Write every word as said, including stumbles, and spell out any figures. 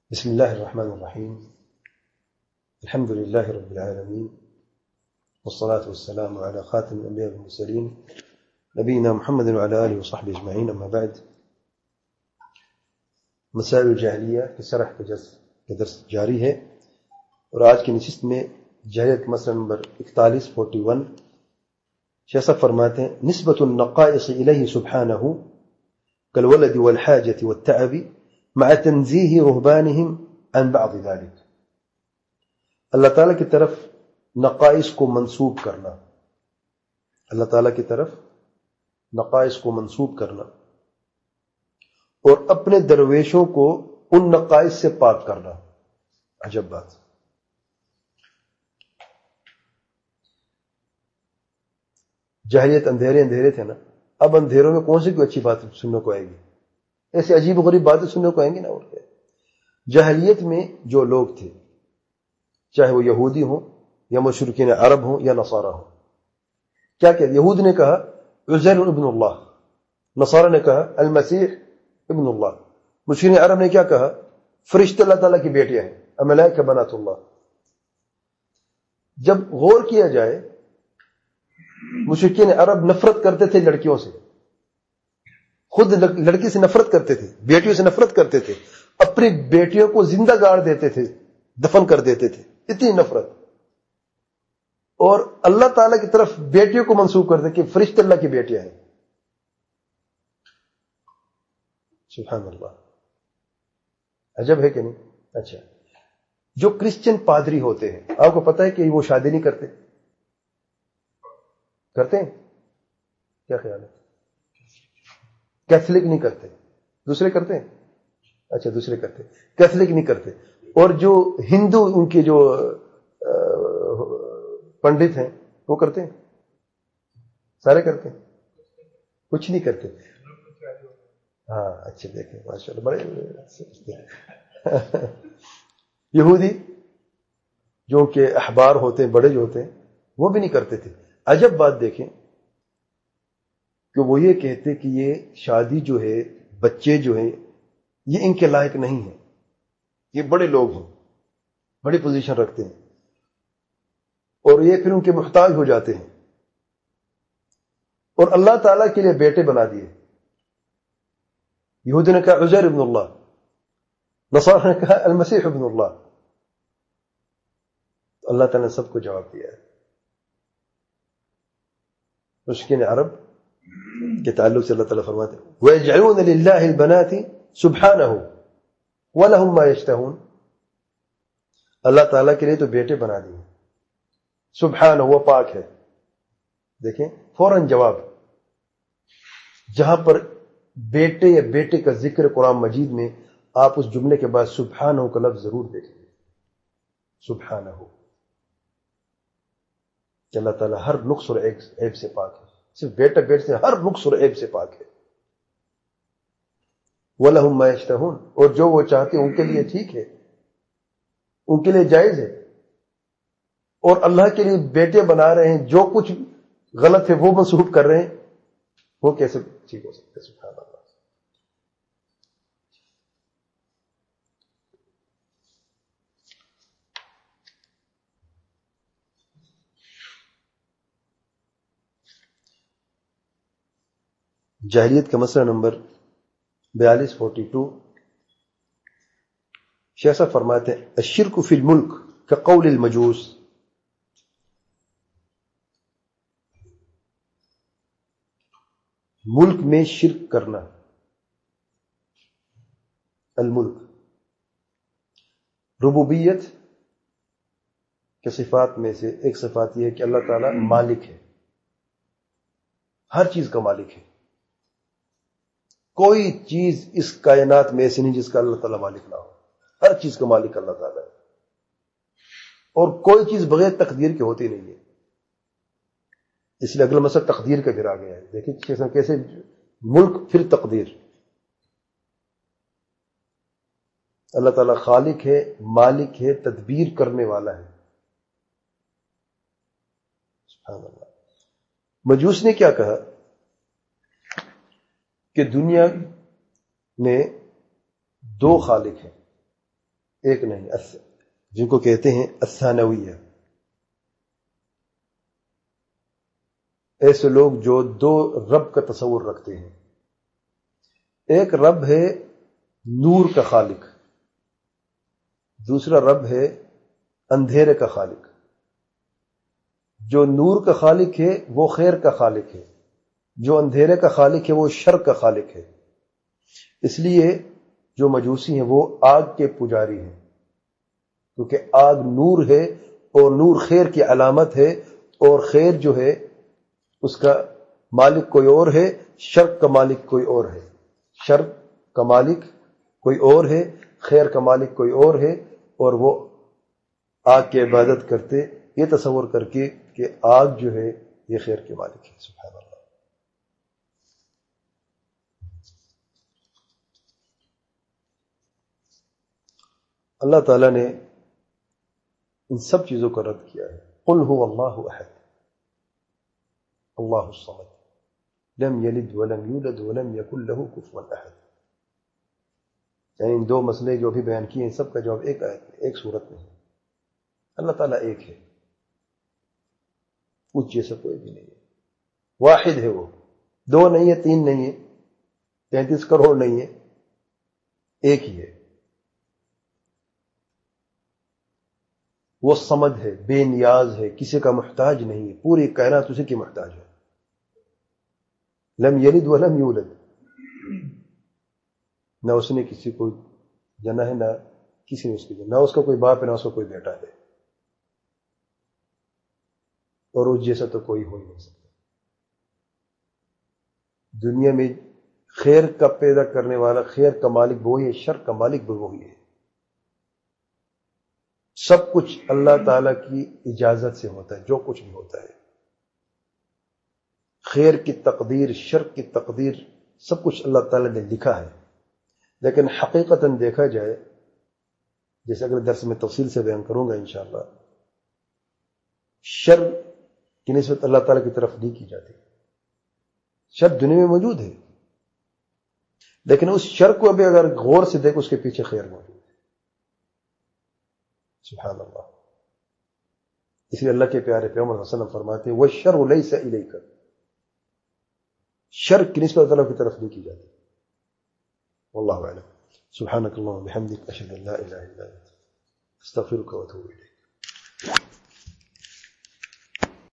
بسم الله الرحمن الرحيم. الحمد لله رب العالمين، والصلاة والسلام على خاتم الأنبياء والمرسلين نبينا محمد وعلى آله وصحبه أجمعين. أما بعد، مسائل الجاہلیہ کی شرح کا درس جاری ہے، اور آج کی نشست میں جاہلیت کا مسئلہ نمبر اکتالیس فورٹی ون شیخ صاحب فرماتے ہیں: نسبة النقائص إليه سبحانه كالولد والحاجة والتعب مع تنزیہ رہبانہم عن بعض ذلك. اللہ تعالیٰ کی طرف نقائص کو منسوب کرنا، اللہ تعالیٰ کی طرف نقائص کو منسوب کرنا اور اپنے درویشوں کو ان نقائص سے پاک کرنا. عجب بات. جاہلیت اندھیرے اندھیرے تھے نا، اب اندھیروں میں کون سی کوئی اچھی بات سننے کو آئے گی؟ ایسے عجیب و غریب باتیں سننے کو آئیں گی نا. اور کیا، جاہلیت میں جو لوگ تھے، چاہے وہ یہودی ہوں یا مشرکین عرب ہوں یا نصارہ ہوں، کیا کہ یہود نے کہا عزیر ابن اللہ، نصارہ نے کہا المسیح ابن اللہ، مشرکین عرب نے کیا کہا؟ فرشتے اللہ تعالیٰ کی بیٹیاں ہیں، الملائکہ بنات اللہ. جب غور کیا جائے، مشرکین عرب نفرت کرتے تھے لڑکیوں سے، خود لڑکی سے نفرت کرتے تھے، بیٹیوں سے نفرت کرتے تھے، اپنی بیٹیوں کو زندہ گاڑ دیتے تھے، دفن کر دیتے تھے، اتنی نفرت. اور اللہ تعالیٰ کی طرف بیٹیوں کو منسوب کرتے کہ فرشتے اللہ کی بیٹیاں ہیں. سبحان اللہ، عجب ہے کہ نہیں؟ اچھا، جو کرسچن پادری ہوتے ہیں، آپ کو پتا ہے کہ وہ شادی نہیں کرتے؟ کرتے ہیں؟ کیا خیال ہے؟ کیتھولک نہیں کرتے، دوسرے کرتے ہیں؟ اچھا، دوسرے کرتے، کیتھولک نہیں کرتے. اور جو ہندو ان کے جو پنڈت ہیں وہ کرتے ہیں؟ سارے کرتے ہیں؟ کچھ نہیں کرتے. ہاں اچھا، دیکھیں ماشاء اللہ بڑے. یہودی جو کہ احبار ہوتے ہیں، بڑے جو ہوتے ہیں، وہ بھی نہیں کرتے تھے. عجب بات دیکھیں کہ وہ یہ کہتے کہ یہ شادی جو ہے، بچے جو ہیں، یہ ان کے لائق نہیں ہے، یہ بڑے لوگ ہیں، بڑی پوزیشن رکھتے ہیں، اور یہ پھر ان کے محتاج ہو جاتے ہیں. اور اللہ تعالیٰ کے لیے بیٹے بنا دیے. یہودی نے کہا عزیر ابن اللہ، نصارہ نے کہا المسیح ابن اللہ. اللہ تعالیٰ نے سب کو جواب دیا ہے. مشرکین عرب کے تعلق سے اللہ تعالیٰ فرماتے ہیں وَيَجْعَلُونَ لِلَّهِ الْبَنَاتِ سُبْحَانَهُ وَلَهُمْ مَا يَشْتَهُونَ. اللہ تعالیٰ کے لیے تو بیٹے بنا دیے، سبحانہ، وہ پاک ہے. دیکھیں فوراً جواب. جہاں پر بیٹے یا بیٹے کا ذکر قرآن مجید میں، آپ اس جملے کے بعد سبحانہ کا لفظ ضرور دیکھیں. سبحانہ کہ اللہ تعالیٰ ہر نقص اور عیب سے پاک ہے. صرف بیٹا بیٹے سے ہر نقص اور عیب سے پاک ہے. وَلَهُمْ مَا يَشْتَهُونَ، اور جو وہ چاہتے ہیں ان کے لیے ٹھیک ہے، ان کے لیے جائز ہے. اور اللہ کے لیے بیٹے بنا رہے ہیں، جو کچھ غلط ہے وہ منسوخ کر رہے ہیں، وہ کیسے ٹھیک ہو سکتے؟ سبحان اللہ. جاہلیت کا مسئلہ نمبر بیالیس فورٹی ٹو شیخ صاحب فرماتے ہیں الشرک فی الملک کقول المجوس. ملک میں شرک کرنا. الملک، ربوبیت کے صفات میں سے ایک صفات یہ ہے کہ اللہ تعالیٰ مالک ہے، ہر چیز کا مالک ہے. کوئی چیز اس کائنات میں ایسی نہیں جس کا اللہ تعالیٰ مالک نہ ہو. ہر چیز کا مالک اللہ تعالیٰ ہے، اور کوئی چیز بغیر تقدیر کے ہوتی نہیں ہے. اس لیے اگلا مسئلہ تقدیر کا پھر آ گیا ہے. دیکھیں کیسے ملک پھر تقدیر. اللہ تعالیٰ خالق ہے، مالک ہے، تدبیر کرنے والا ہے. سبحان اللہ. مجوس نے کیا کہا کہ دنیا میں دو خالق ہیں، ایک نہیں، جن کو کہتے ہیں الثانویہ، ایسے لوگ جو دو رب کا تصور رکھتے ہیں. ایک رب ہے نور کا خالق، دوسرا رب ہے اندھیرے کا خالق. جو نور کا خالق ہے وہ خیر کا خالق ہے، جو اندھیرے کا خالق ہے وہ شر کا خالق ہے. اس لیے جو مجوسی ہیں وہ آگ کے پجاری ہیں، کیونکہ آگ نور ہے اور نور خیر کی علامت ہے، اور خیر جو ہے اس کا مالک کوئی اور ہے، شر کا مالک کوئی اور ہے. شر کا مالک کوئی اور ہے، خیر کا مالک کوئی اور ہے، اور وہ آگ کی عبادت کرتے یہ تصور کر کے کہ آگ جو ہے یہ خیر کے مالک ہے. سبحان اللہ. اللہ تعالیٰ نے ان سب چیزوں کو رد کیا ہے. قل هو اللہ احد اللہ الصمد لم یلد ولم یولد ولم یکن له کفوا احد. یعنی ان دو مسئلے جو بھی بیان کیے ہیں سب کا جواب ایک آیت میں، ایک صورت میں ہے. اللہ تعالیٰ ایک ہے، اس جیسا کوئی بھی نہیں ہے، واحد ہے. وہ دو نہیں ہے، تین نہیں ہے، تینتیس کروڑ نہیں ہے، ایک ہی ہے. وہ صمد ہے، بے نیاز ہے، کسی کا محتاج نہیں ہے، پوری کائنات اسی کی محتاج ہے. لم یلد ولم یولد، نہ اس نے کسی کو جنا ہے، نہ کسی نے اس کی جنا، نہ اس کا کوئی باپ ہے، نہ اس کا کوئی بیٹا ہے، اور اس جیسا تو کوئی ہو ہی نہیں سکتا. دنیا میں خیر کا پیدا کرنے والا، خیر کا مالک بھی وہی ہے، شر کا مالک بھی وہی ہے. سب کچھ اللہ تعالی کی اجازت سے ہوتا ہے، جو کچھ بھی ہوتا ہے. خیر کی تقدیر، شر کی تقدیر، سب کچھ اللہ تعالی نے لکھا ہے. لیکن حقیقتاً دیکھا جائے، جیسے اگلے درس میں تفصیل سے بیان کروں گا انشاءاللہ، شر کی نسبت اللہ تعالی کی طرف نہیں کی جاتی. شر دنیا میں موجود ہے، لیکن اس شر کو ابھی اگر غور سے دیکھ اس کے پیچھے خیر موجود ہے. سبحان اللہ. اس لیے اللہ کے پیارے پیغمبر صلی اللہ علیہ وسلم فرماتے ہیں وَالشَّرُ لَيْسَ إِلَيْكَ، شر کی نسبت اللہ کی طرف نہیں کی جاتی. واللہ اعلم. سبحانك اللهم وبحمدك اشهد ان لا اله الا انت استغفرك واتوب اليك.